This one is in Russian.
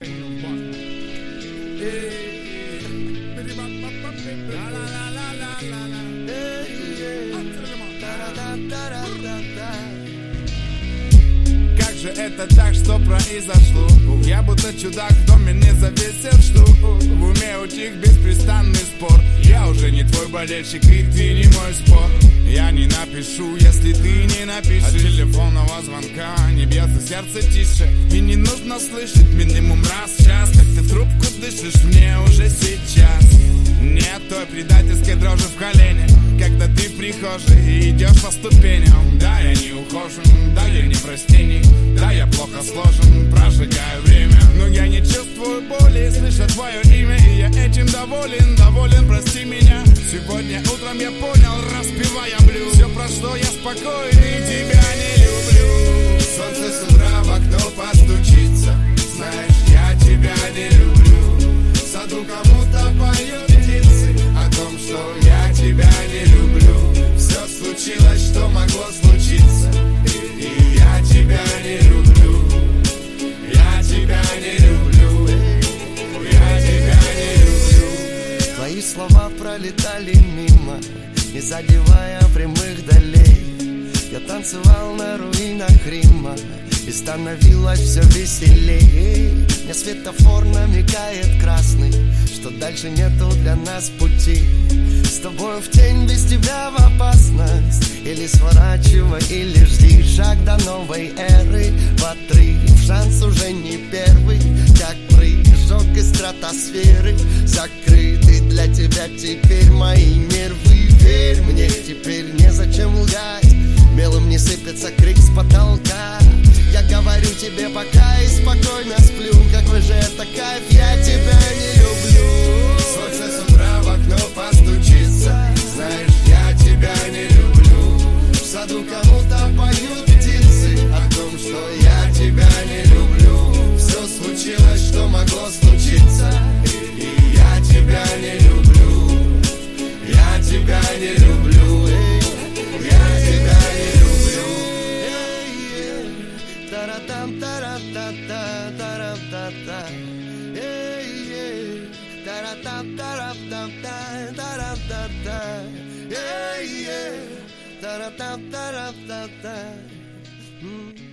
Как же это так, что произошло? Я будто чудак в доме не завесил, что в уме утих беспрестанный спор. Я уже не твой болельщик, и ты не мой спор. Я не напишу, если ты не напишешь. От телефонного звонка не бьется сердце тише. И не нужно слышать минимум раз в час, как ты в трубку дышишь мне уже сейчас. Нет той предательской дрожи в колене, когда ты в прихожей и идешь по ступеням. Да, я не ухожен, да, я не простенник, да, я плохо сложен, прожигаю время. Но я не чувствую боли, слыша твое имя, и я этим доволен, прости меня. Сегодня утром я понял, распевая блюз, все прошло, я спокойный, тебя не люблю. Солнце с утра в окно постучится, знаешь, я тебя не люблю. В саду кому-то поют птицы о том, что я тебя не люблю. Все случилось, что могло случиться, и я тебя не люблю. Я тебя не люблю. Я тебя не люблю. Твои слова пролетали мимо, не задевая прямых долей. Я танцевал на руинах Рима, и становилось все веселее. Мне светофор намекает красный, что дальше нету для нас пути. С тобой в тень, без тебя в опасность. Или сворачивай, или жди. Шаг до новой эры в отрыв, шанс уже не первый. Как прыжок из стратосферы, закрыты для тебя теперь мои нервы. Верь мне, теперь незачем лгать, белым не сыпется крик с потолка. Я говорю тебе пока и спокойно сплю. Какой же это кайф, я тебя не люблю. Солнце с утра в окно постучится, знаешь, я тебя не люблю. В саду кому-то поют птицы о том, что я тебя не люблю. Все случилось, что могло случиться, и я тебя не люблю. Я тебя не люблю. Я тебя не люблю. Таратам, таратата, таратата. Таратам, таратам, таратата. Таратам, таратата.